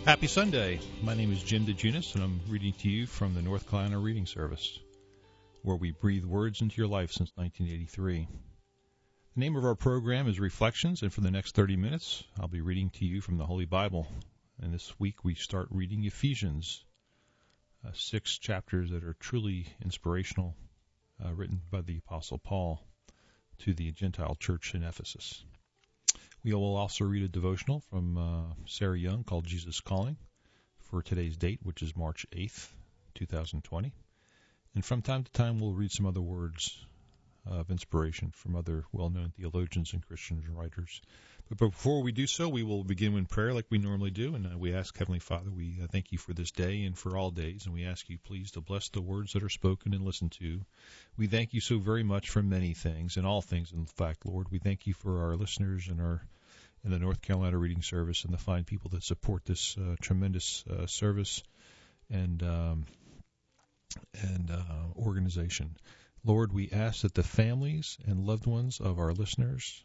Happy Sunday. My name is Jim DeJunis, and I'm reading to you from the North Carolina Reading Service, where we breathe words into your life since 1983. The name of our program is Reflections, and for the next 30 minutes, I'll be reading to you from the Holy Bible. And this week we start reading Ephesians, 6 chapters that are truly inspirational, written by the Apostle Paul to the Gentile church in Ephesus. We will also read a devotional from Sarah Young called Jesus Calling for today's date, which is March 8th, 2020. And from time to time, we'll read some other words of inspiration from other well-known theologians and Christian writers. But before we do so, we will begin in prayer like we normally do. And we ask, Heavenly Father, we thank you for this day and for all days. And we ask you, please, to bless the words that are spoken and listened to. We thank you so very much for many things and all things, in fact, Lord. We thank you for our listeners and in the North Carolina Reading Service and the fine people that support this tremendous service and organization. Lord, we ask that the families and loved ones of our listeners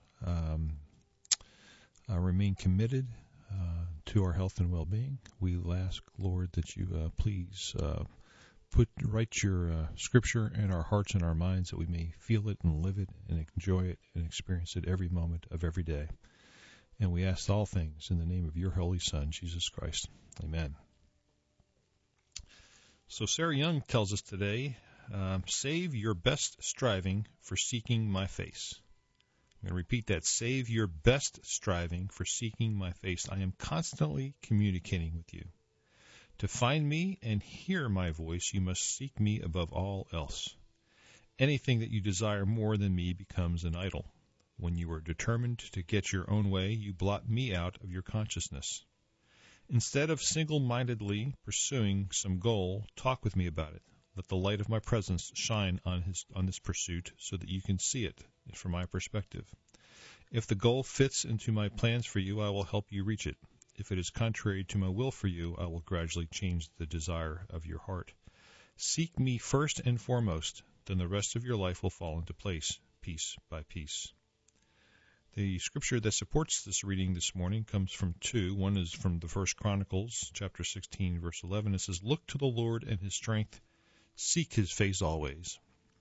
remain committed to our health and well-being. We ask, Lord, that you please write your scripture in our hearts and our minds that we may feel it and live it and enjoy it and experience it every moment of every day. And we ask all things in the name of your Holy Son, Jesus Christ. Amen. So Sarah Young tells us today, save your best striving for seeking my face. I'm going to repeat that. Save your best striving for seeking my face. I am constantly communicating with you. To find me and hear my voice, you must seek me above all else. Anything that you desire more than me becomes an idol. When you are determined to get your own way, you blot me out of your consciousness. Instead of single-mindedly pursuing some goal, talk with me about it. Let the light of my presence shine on this pursuit so that you can see it from my perspective. If the goal fits into my plans for you, I will help you reach it. If it is contrary to my will for you, I will gradually change the desire of your heart. Seek me first and foremost, then the rest of your life will fall into place, piece by piece. The scripture that supports this reading this morning comes from two. One is from the First Chronicles, chapter 16, verse 11. It says, "Look to the Lord and his strength, seek his face always."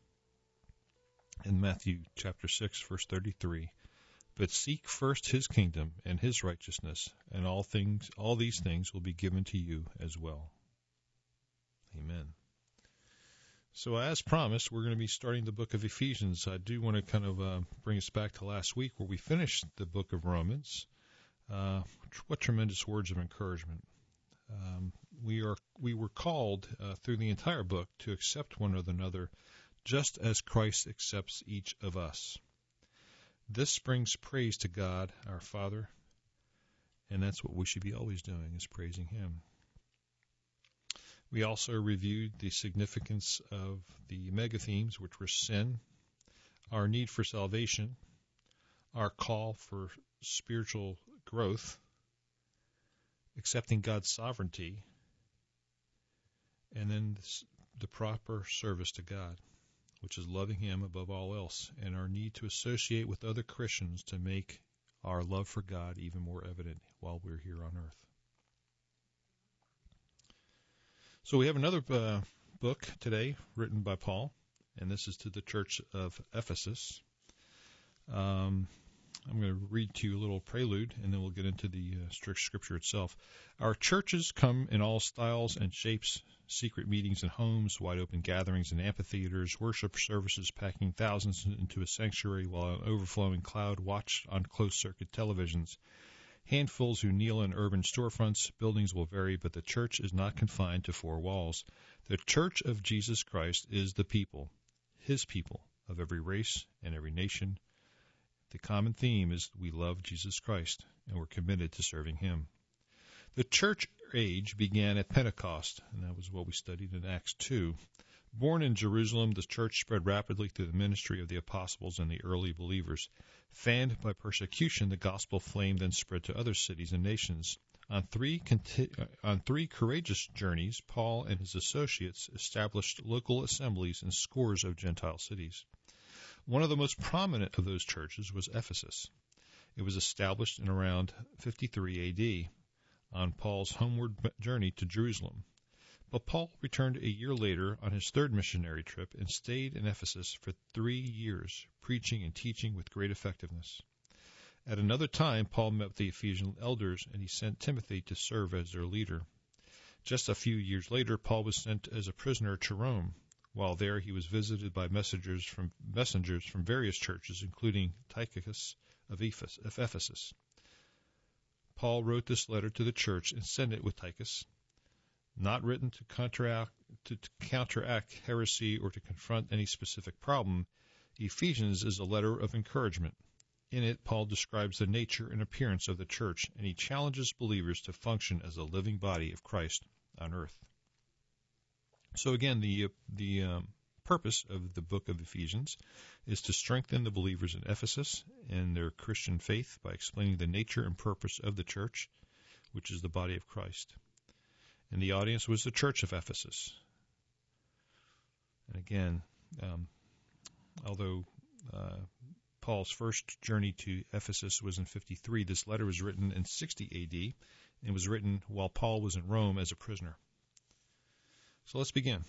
In Matthew chapter 6, verse 33, "But seek first his kingdom and his righteousness, and all these things will be given to you as well." Amen. So as promised, we're going to be starting the book of Ephesians. I do want to kind of bring us back to last week where we finished the book of Romans. What tremendous words of encouragement. We were called through the entire book to accept one another just as Christ accepts each of us. This brings praise to God, our Father, and that's what we should be always doing, is praising him. We also reviewed the significance of the mega themes, which were sin, our need for salvation, our call for spiritual growth, accepting God's sovereignty, and then the proper service to God, which is loving him above all else, and our need to associate with other Christians to make our love for God even more evident while we're here on earth. So we have another book today written by Paul, and this is to the church of Ephesus. I'm going to read to you a little prelude, and then we'll get into the strict scripture itself. Our churches come in all styles and shapes, secret meetings in homes, wide-open gatherings in amphitheaters, worship services packing thousands into a sanctuary while an overflowing crowd watch on closed-circuit televisions. Handfuls who kneel in urban storefronts. Buildings will vary, but the church is not confined to four walls. The church of Jesus Christ is the people, his people, of every race and every nation. The common theme is we love Jesus Christ, and we're committed to serving him. The church age began at Pentecost, and that was what we studied in Acts 2. Born in Jerusalem, the church spread rapidly through the ministry of the apostles and the early believers. Fanned by persecution, the gospel flame then spread to other cities and nations. On three courageous journeys, Paul and his associates established local assemblies in scores of Gentile cities. One of the most prominent of those churches was Ephesus. It was established in around 53 A.D. on Paul's homeward journey to Jerusalem. But Paul returned a year later on his third missionary trip and stayed in Ephesus for 3 years, preaching and teaching with great effectiveness. At another time, Paul met with the Ephesian elders, and he sent Timothy to serve as their leader. Just a few years later, Paul was sent as a prisoner to Rome. While there, he was visited by messengers from various churches, including Tychicus of Ephesus. Paul wrote this letter to the church and sent it with Tychicus, not written to counteract heresy or to confront any specific problem. Ephesians is a letter of encouragement. In it, Paul describes the nature and appearance of the church, and he challenges believers to function as a living body of Christ on earth. So again, the purpose of the book of Ephesians is to strengthen the believers in Ephesus in their Christian faith by explaining the nature and purpose of the church, which is the body of Christ. And the audience was the church of Ephesus. And again, although Paul's first journey to Ephesus was in 53, this letter was written in 60 A.D. and was written while Paul was in Rome as a prisoner. So let's begin.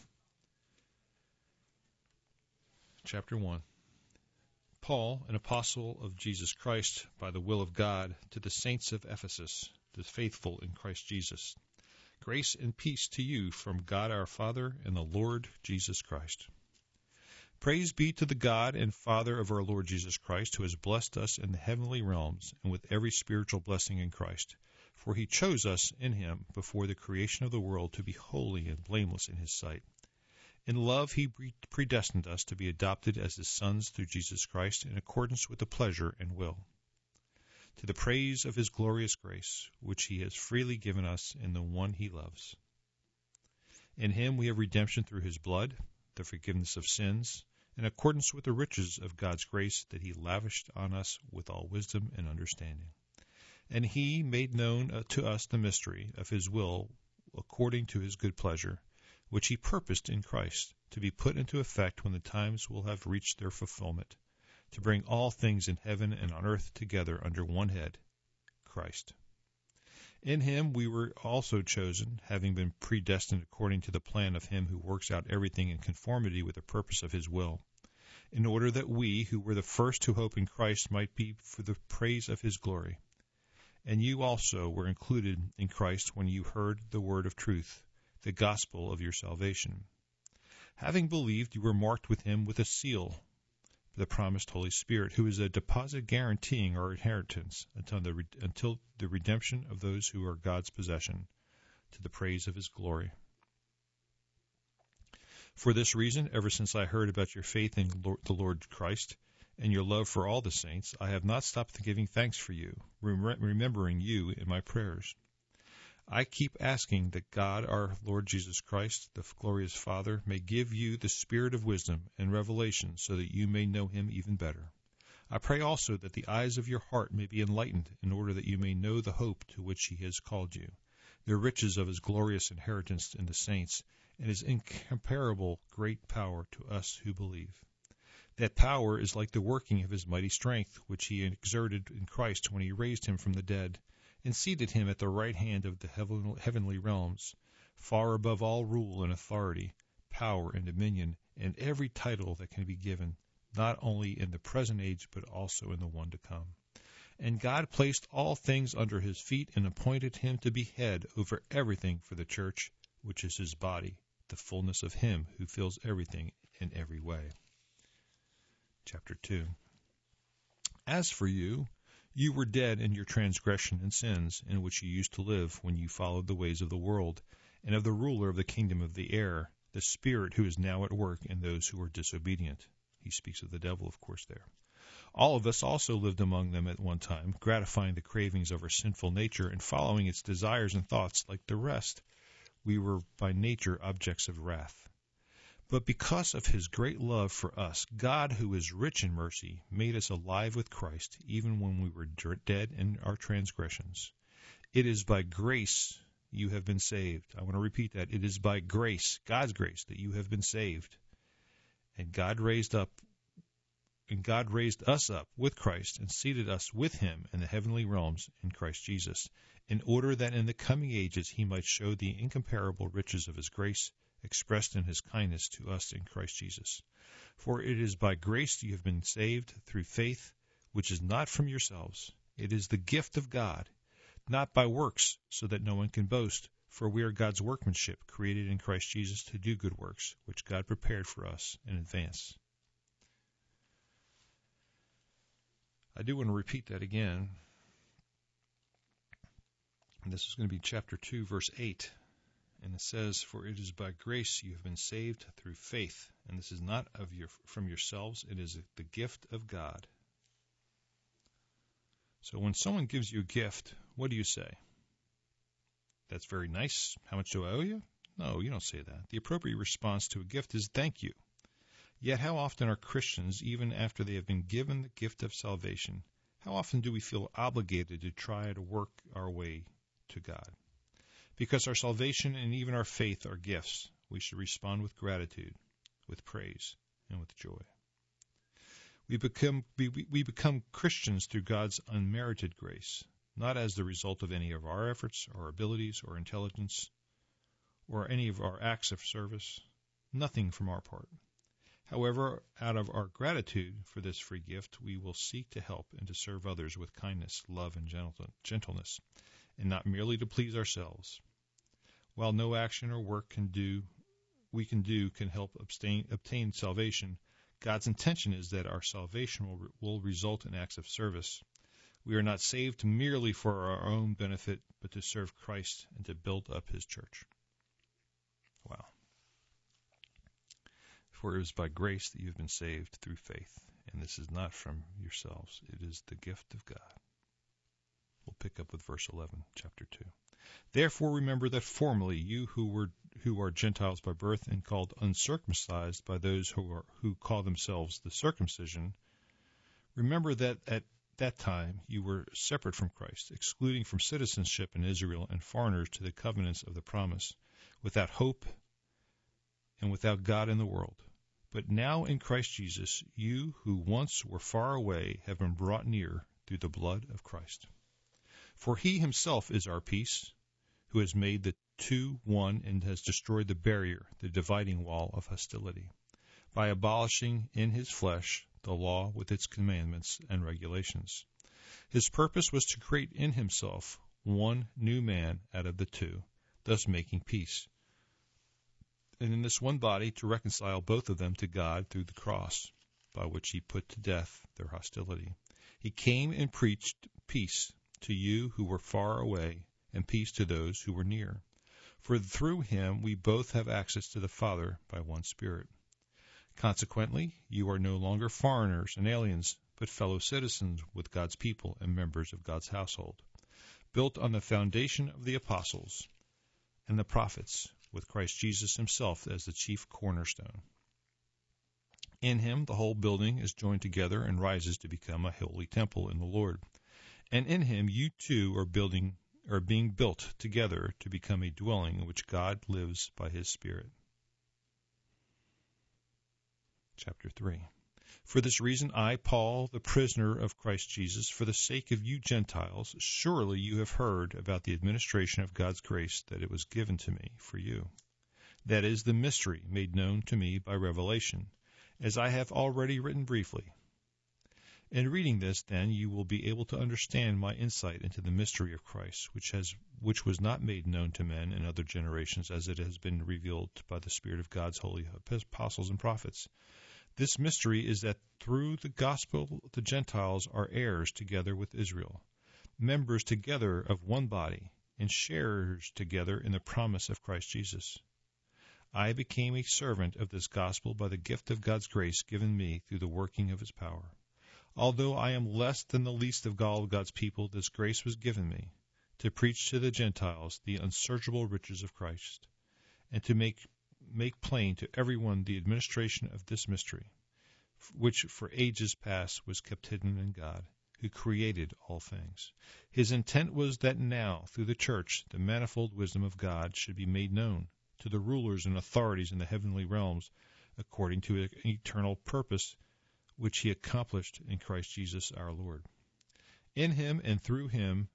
Chapter 1. Paul, an apostle of Jesus Christ by the will of God, to the saints of Ephesus, the faithful in Christ Jesus. Grace and peace to you from God our Father and the Lord Jesus Christ. Praise be to the God and Father of our Lord Jesus Christ, who has blessed us in the heavenly realms and with every spiritual blessing in Christ. For he chose us in him before the creation of the world to be holy and blameless in his sight. In love he predestined us to be adopted as his sons through Jesus Christ in accordance with the pleasure and will, to the praise of his glorious grace, which he has freely given us in the one he loves. In him we have redemption through his blood, the forgiveness of sins, in accordance with the riches of God's grace that he lavished on us with all wisdom and understanding. And he made known to us the mystery of his will according to his good pleasure, which he purposed in Christ, to be put into effect when the times will have reached their fulfillment, to bring all things in heaven and on earth together under one head, Christ. In him we were also chosen, having been predestined according to the plan of him who works out everything in conformity with the purpose of his will, in order that we, who were the first to hope in Christ, might be for the praise of his glory. And you also were included in Christ when you heard the word of truth, the gospel of your salvation. Having believed, you were marked with him with a seal, the promised Holy Spirit, who is a deposit guaranteeing our inheritance until the redemption of those who are God's possession, to the praise of his glory. For this reason, ever since I heard about your faith in the Lord Christ and your love for all the saints, I have not stopped giving thanks for you, remembering you in my prayers. I keep asking that God, our Lord Jesus Christ, the glorious Father, may give you the spirit of wisdom and revelation so that you may know him even better. I pray also that the eyes of your heart may be enlightened in order that you may know the hope to which he has called you, the riches of his glorious inheritance in the saints, and his incomparable great power to us who believe. That power is like the working of his mighty strength, which he exerted in Christ when he raised him from the dead, and seated him at the right hand of the heavenly realms, far above all rule and authority, power and dominion, and every title that can be given, not only in the present age, but also in the one to come. And God placed all things under his feet and appointed him to be head over everything for the church, which is his body, the fullness of him who fills everything in every way. Chapter 2. As for you, you were dead in your transgression and sins, in which you used to live when you followed the ways of the world, and of the ruler of the kingdom of the air, the spirit who is now at work in those who are disobedient. He speaks of the devil, of course, there. All of us also lived among them at one time, gratifying the cravings of our sinful nature and following its desires and thoughts like the rest. We were by nature objects of wrath. But because of his great love for us, God, who is rich in mercy, made us alive with Christ, even when we were dead in our transgressions. It is by grace you have been saved. I want to repeat that. It is by grace, God's grace, that you have been saved. And God raised And God raised us up with Christ and seated us with him in the heavenly realms in Christ Jesus, in order that in the coming ages he might show the incomparable riches of his grace, expressed in his kindness to us in Christ Jesus. For it is by grace you have been saved through faith, which is not from yourselves. It is the gift of God, not by works, so that no one can boast. For we are God's workmanship, created in Christ Jesus to do good works, which God prepared for us in advance. I do want to repeat that again. And this is going to be chapter 2, verse 8. And it says, "For it is by grace you have been saved through faith, and this is not from yourselves, it is the gift of God." So when someone gives you a gift, what do you say? "That's very nice. How much do I owe you?" No, you don't say that. The appropriate response to a gift is "thank you." Yet how often are Christians, even after they have been given the gift of salvation, how often do we feel obligated to try to work our way to God? Because our salvation and even our faith are gifts, we should respond with gratitude, with praise, and with joy. We become Christians through God's unmerited grace, not as the result of any of our efforts, or abilities, or intelligence, or any of our acts of service, nothing from our part. However, out of our gratitude for this free gift, we will seek to help and to serve others with kindness, love, and gentleness, and not merely to please ourselves. While no action or work we can help obtain salvation, God's intention is that our salvation will result in acts of service. We are not saved merely for our own benefit, but to serve Christ and to build up his church. Wow. For it is by grace that you have been saved through faith, and this is not from yourselves. It is the gift of God. We'll pick up with verse 11, chapter 2. "Therefore remember that formerly you who are Gentiles by birth and called uncircumcised by those who call themselves the circumcision, remember that at that time you were separate from Christ, excluding from citizenship in Israel and foreigners to the covenants of the promise, without hope and without God in the world. But now in Christ Jesus, you who once were far away have been brought near through the blood of Christ. For he himself is our peace, who has made the two one and has destroyed the barrier, the dividing wall of hostility, by abolishing in his flesh the law with its commandments and regulations. His purpose was to create in himself one new man out of the two, thus making peace, and in this one body to reconcile both of them to God through the cross, by which he put to death their hostility. He came and preached peace to you who were far away, and peace to those who were near. For through him we both have access to the Father by one Spirit. Consequently, you are no longer foreigners and aliens, but fellow citizens with God's people and members of God's household, built on the foundation of the apostles and the prophets, with Christ Jesus himself as the chief cornerstone. In him the whole building is joined together and rises to become a holy temple in the Lord. And in him you too are being built together to become a dwelling in which God lives by his Spirit. Chapter 3. For this reason I, Paul, the prisoner of Christ Jesus, for the sake of you Gentiles, surely you have heard about the administration of God's grace that it was given to me for you. That is the mystery made known to me by revelation, as I have already written briefly. In reading this, then, you will be able to understand my insight into the mystery of Christ, which was not made known to men in other generations, as it has been revealed by the Spirit of God's holy apostles and prophets. This mystery is that through the gospel the Gentiles are heirs together with Israel, members together of one body, and sharers together in the promise of Christ Jesus. I became a servant of this gospel by the gift of God's grace given me through the working of his power. Although I am less than the least of all God's people, this grace was given me, to preach to the Gentiles the unsearchable riches of Christ, and to make plain to everyone the administration of this mystery, which for ages past was kept hidden in God, who created all things. His intent was that now, through the church, the manifold wisdom of God should be made known to the rulers and authorities in the heavenly realms, according to an eternal purpose which he accomplished in Christ Jesus our Lord. In him and through him,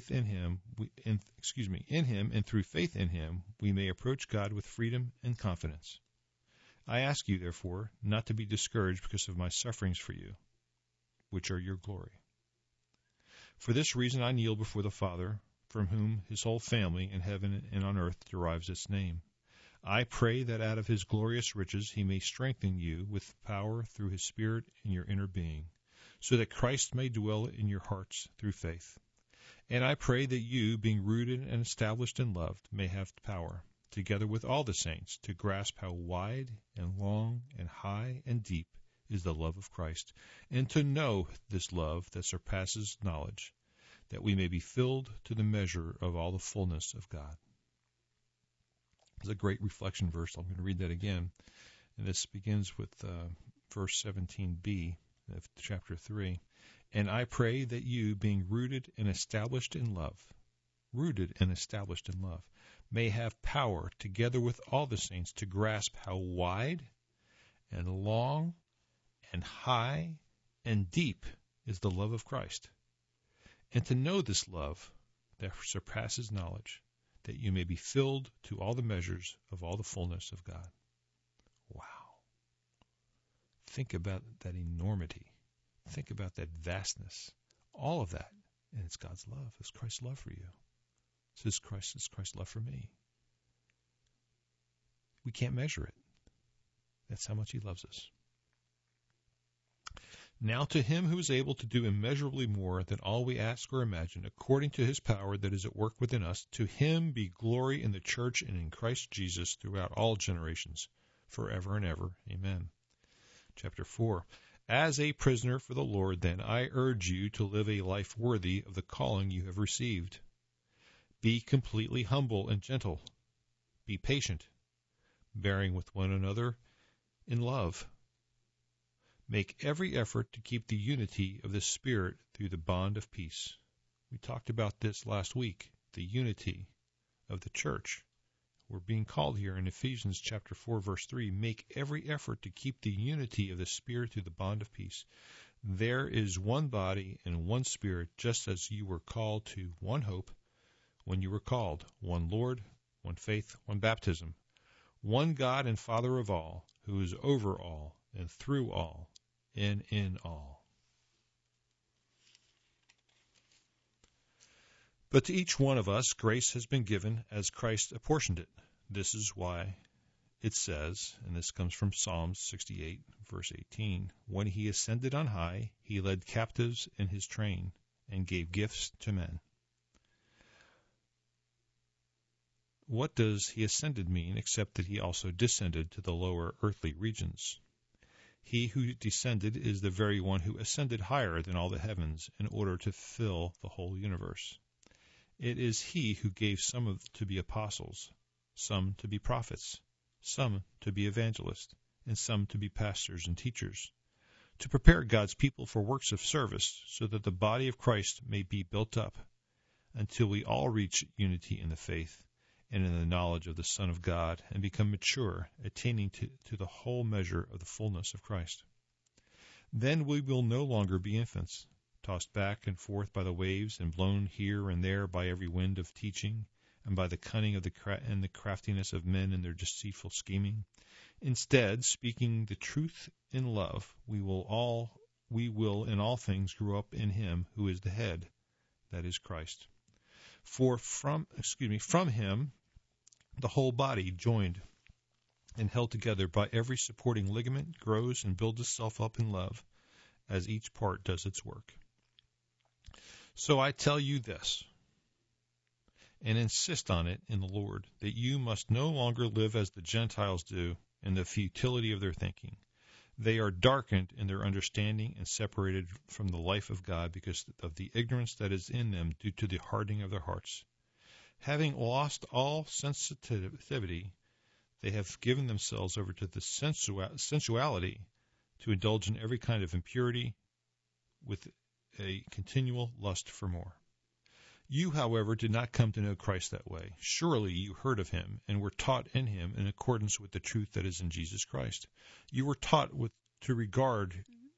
in him and through faith in him, we may approach God with freedom and confidence. I ask you, therefore, not to be discouraged because of my sufferings for you, which are your glory. For this reason I kneel before the Father, from whom his whole family in heaven and on earth derives its name. I pray that out of his glorious riches he may strengthen you with power through his Spirit in your inner being, so that Christ may dwell in your hearts through faith. And I pray that you, being rooted and established in love, may have power, together with all the saints, to grasp how wide and long and high and deep is the love of Christ, and to know this love that surpasses knowledge, that we may be filled to the measure of all the fullness of God. It's a great reflection verse. I'm going to read that again. And this begins with verse 17b of chapter 3. And I pray that you, being rooted and established in love, may have power, together with all the saints, to grasp how wide and long and high and deep is the love of Christ, and to know this love that surpasses knowledge, that you may be filled to all the measures of all the fullness of God. Wow. Think about that enormity. Think about that vastness. All of that. And it's God's love. It's Christ's love for you. It's Christ's love for me. We can't measure it. That's how much he loves us. Now to him who is able to do immeasurably more than all we ask or imagine, according to his power that is at work within us, to him be glory in the church and in Christ Jesus throughout all generations, forever and ever. Amen. Chapter 4. As a prisoner for the Lord, then, I urge you to live a life worthy of the calling you have received. Be completely humble and gentle. Be patient, bearing with one another in love. Make every effort to keep the unity of the Spirit through the bond of peace. We talked about this last week, the unity of the church. We're being called here in Ephesians chapter 4, verse 3, make every effort to keep the unity of the Spirit through the bond of peace. There is one body and one Spirit, just as you were called to one hope when you were called, one Lord, one faith, one baptism, one God and Father of all, who is over all and through all and in all. But to each one of us grace has been given as Christ apportioned it. This is why it says, and this comes from Psalms 68, verse 18, when he ascended on high, he led captives in his train and gave gifts to men. What does he ascended mean except that he also descended to the lower earthly regions? He who descended is the very one who ascended higher than all the heavens in order to fill the whole universe. It is he who gave some to be apostles, some to be prophets, some to be evangelists, and some to be pastors and teachers, to prepare God's people for works of service, so that the body of Christ may be built up, until we all reach unity in the faith and in the knowledge of the Son of God, and become mature, attaining to the whole measure of the fullness of Christ. Then we will no longer be infants, tossed back and forth by the waves and blown here and there by every wind of teaching and by the cunning of the craftiness of men in their deceitful scheming. Instead, speaking the truth in love, we will in all things grow up in him who is the head, that is Christ. For from him the whole body, joined and held together by every supporting ligament, grows and builds itself up in love, as each part does its work. So I tell you this, and insist on it in the Lord, that you must no longer live as the Gentiles do in the futility of their thinking. They are darkened in their understanding and separated from the life of God because of the ignorance that is in them due to the hardening of their hearts. Having lost all sensitivity, they have given themselves over to the sensuality to indulge in every kind of impurity with a continual lust for more. You, however, did not come to know Christ that way. Surely you heard of him and were taught in him in accordance with the truth that is in Jesus Christ. You were taught to regard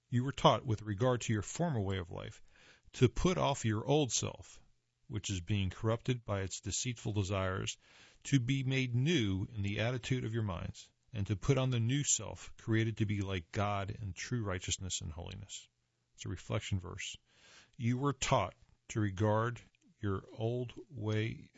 You were taught with regard to your former way of life to put off your old self, which is being corrupted by its deceitful desires, to be made new in the attitude of your minds, and to put on the new self, created to be like God in true righteousness and holiness. It's a reflection verse. You were taught to regard your old way,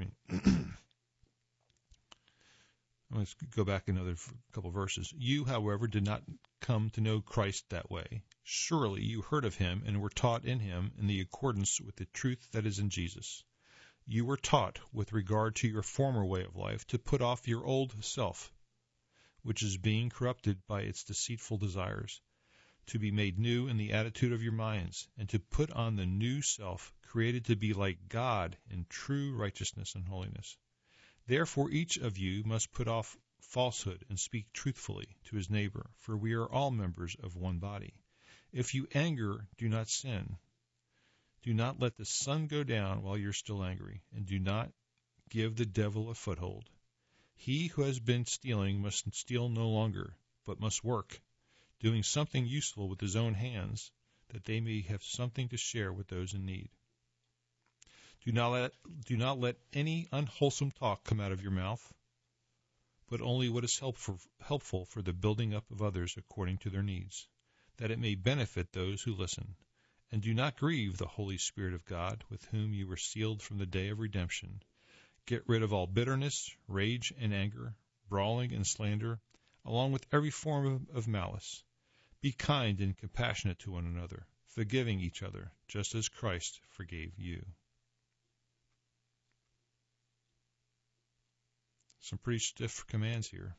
Let's go back another couple verses. You, however, did not come to know Christ that way. Surely you heard of him and were taught in him in the accordance with the truth that is in Jesus. You were taught with regard to your former way of life to put off your old self, which is being corrupted by its deceitful desires, to be made new in the attitude of your minds, and to put on the new self, created to be like God in true righteousness and holiness. Therefore each of you must put off falsehood and speak truthfully to his neighbor, for we are all members of one body. If you anger, do not sin. Do not let the sun go down while you're still angry, and do not give the devil a foothold. He who has been stealing must steal no longer, but must work, doing something useful with his own hands, that they may have something to share with those in need. Do not let any unwholesome talk come out of your mouth, but only what is helpful for the building up of others according to their needs, that it may benefit those who listen. And do not grieve the Holy Spirit of God, with whom you were sealed from the day of redemption. Get rid of all bitterness, rage, and anger, brawling and slander, along with every form of malice. Be kind and compassionate to one another, forgiving each other, just as Christ forgave you. Some pretty stiff commands here.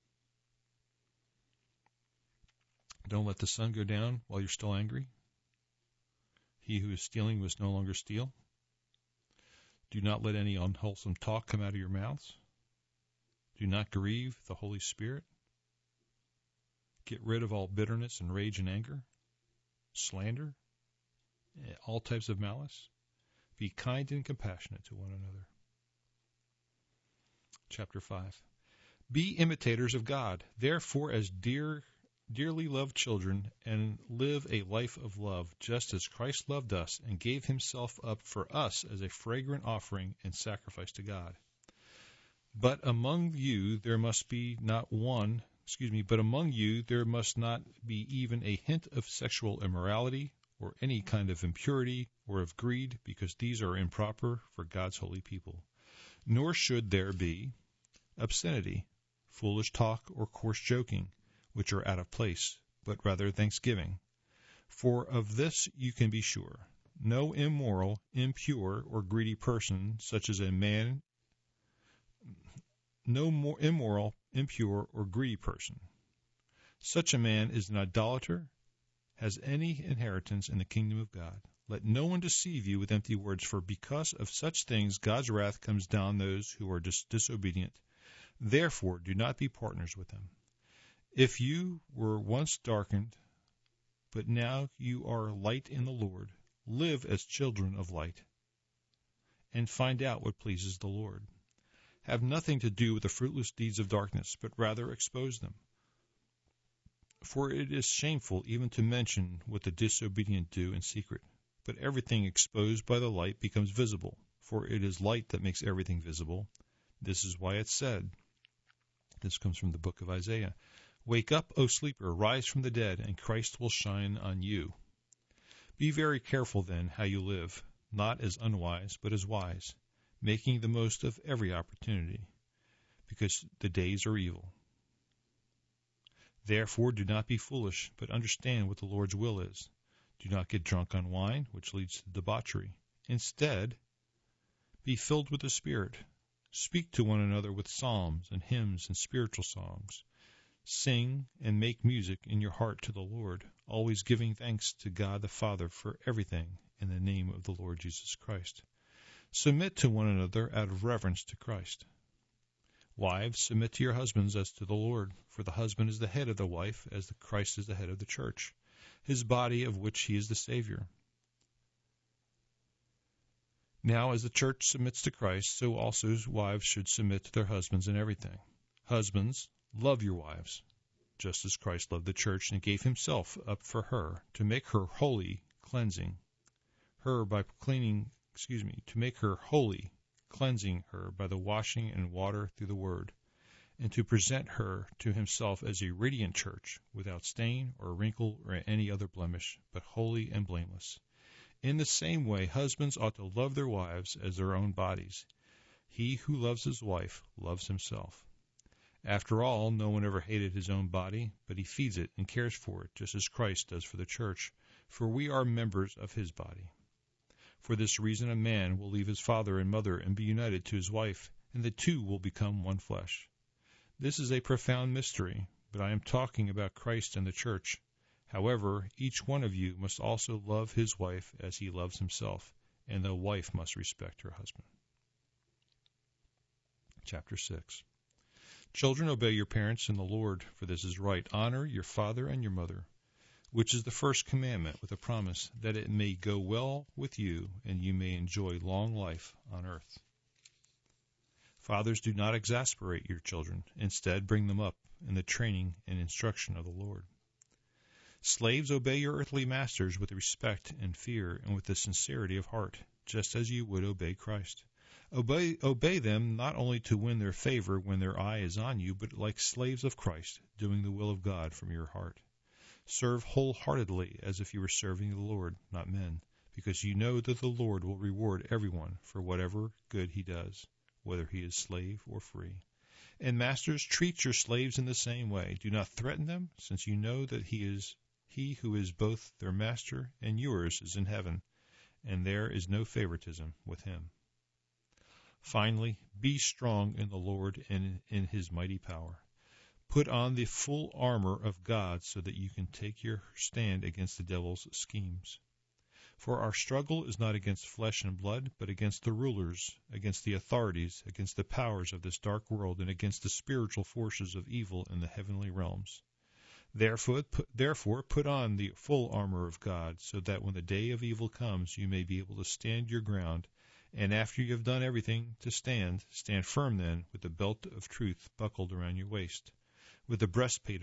Don't let the sun go down while you're still angry. He who is stealing must no longer steal. Do not let any unwholesome talk come out of your mouths. Do not grieve the Holy Spirit. Get rid of all bitterness and rage and anger, slander, all types of malice. Be kind and compassionate to one another. Chapter 5. Be imitators of God, therefore, as dearly loved children, and live a life of love, just as Christ loved us and gave himself up for us as a fragrant offering and sacrifice to God. But among you there must not be even a hint of sexual immorality, or any kind of impurity, or of greed, because these are improper for God's holy people. Nor should there be obscenity, foolish talk, or coarse joking, which are out of place, but rather thanksgiving. For of this you can be sure, no immoral, impure, or greedy person, such as a man, no more immoral, impure, or greedy person, such a man is an idolater, has any inheritance in the kingdom of God. Let no one deceive you with empty words, for because of such things God's wrath comes down those who are disobedient. Therefore do not be partners with them. If you were once darkened, but now you are light in the Lord, live as children of light, and find out what pleases the Lord. Have nothing to do with the fruitless deeds of darkness, but rather expose them. For it is shameful even to mention what the disobedient do in secret. But everything exposed by the light becomes visible, for it is light that makes everything visible. This is why it's said, this comes from the book of Isaiah, "Wake up, O sleeper, rise from the dead, and Christ will shine on you." Be very careful then how you live, not as unwise, but as wise, making the most of every opportunity, because the days are evil. Therefore do not be foolish, but understand what the Lord's will is. Do not get drunk on wine, which leads to debauchery. Instead, be filled with the Spirit. Speak to one another with psalms and hymns and spiritual songs. Sing and make music in your heart to the Lord, always giving thanks to God the Father for everything in the name of the Lord Jesus Christ. Submit to one another out of reverence to Christ. Wives, submit to your husbands as to the Lord, for the husband is the head of the wife, as the Christ is the head of the church, his body, of which he is the Savior. Now, as the church submits to Christ, so also wives should submit to their husbands in everything. Husbands, love your wives, just as Christ loved the church and gave himself up for her, to make her holy, cleansing her by cleansing her by the washing in water through the word, and to present her to himself as a radiant church, without stain or wrinkle or any other blemish, but holy and blameless. In the same way, husbands ought to love their wives as their own bodies. He who loves his wife loves himself. After all, no one ever hated his own body, but he feeds it and cares for it, just as Christ does for the church, for we are members of his body. For this reason, a man will leave his father and mother and be united to his wife, and the two will become one flesh. This is a profound mystery, but I am talking about Christ and the church. However, each one of you must also love his wife as he loves himself, and the wife must respect her husband. Chapter 6. Children, obey your parents in the Lord, for this is right. Honor your father and your mother, which is the first commandment, with a promise that it may go well with you and you may enjoy long life on earth. Fathers, do not exasperate your children. Instead, bring them up in the training and instruction of the Lord. Slaves, obey your earthly masters with respect and fear and with the sincerity of heart, just as you would obey Christ. Obey them not only to win their favor when their eye is on you, but like slaves of Christ, doing the will of God from your heart. Serve wholeheartedly as if you were serving the Lord, not men, because you know that the Lord will reward everyone for whatever good he does, whether he is slave or free. And masters, treat your slaves in the same way. Do not threaten them, since you know that he who is both their master and yours is in heaven, and there is no favoritism with him. Finally, be strong in the Lord and in his mighty power. Put on the full armor of God so that you can take your stand against the devil's schemes. For our struggle is not against flesh and blood, but against the rulers, against the authorities, against the powers of this dark world, and against the spiritual forces of evil in the heavenly realms. Therefore, put on the full armor of God, so that when the day of evil comes, you may be able to stand your ground. And after you have done everything to stand firm then, with the belt of truth buckled around your waist, with the breastplate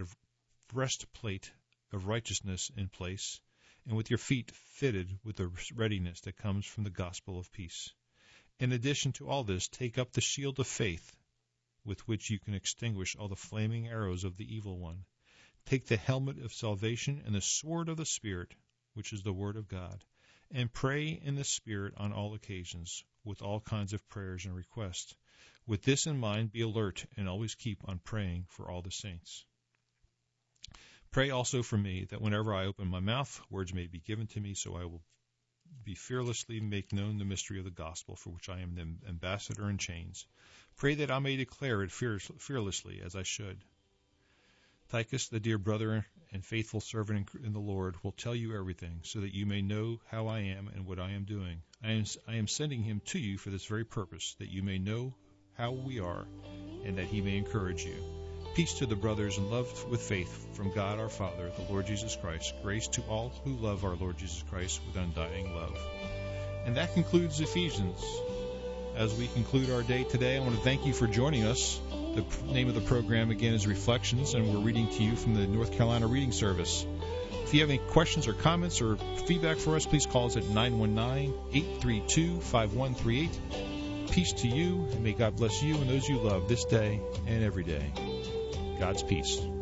of righteousness in place, and with your feet fitted with the readiness that comes from the gospel of peace. In addition to all this, take up the shield of faith, with which you can extinguish all the flaming arrows of the evil one. Take the helmet of salvation and the sword of the Spirit, which is the word of God, and pray in the Spirit on all occasions, with all kinds of prayers and requests. With this in mind, be alert and always keep on praying for all the saints. Pray also for me, that whenever I open my mouth, words may be given to me, so I will be fearlessly make known the mystery of the gospel, for which I am the ambassador in chains. Pray that I may declare it fearlessly, as I should. Tychus, the dear brother and faithful servant in the Lord, will tell you everything, so that you may know how I am and what I am doing. I am sending him to you for this very purpose, that you may know how we are, and that he may encourage you. Peace to the brothers and love with faith from God our Father, the Lord Jesus Christ. Grace to all who love our Lord Jesus Christ with undying love. And that concludes Ephesians. As we conclude our day today, I want to thank you for joining us. The name of the program, again, is Reflections, and we're reading to you from the North Carolina Reading Service. If you have any questions or comments or feedback for us, please call us at 919-832-5138. Peace to you, and may God bless you and those you love this day and every day. God's peace.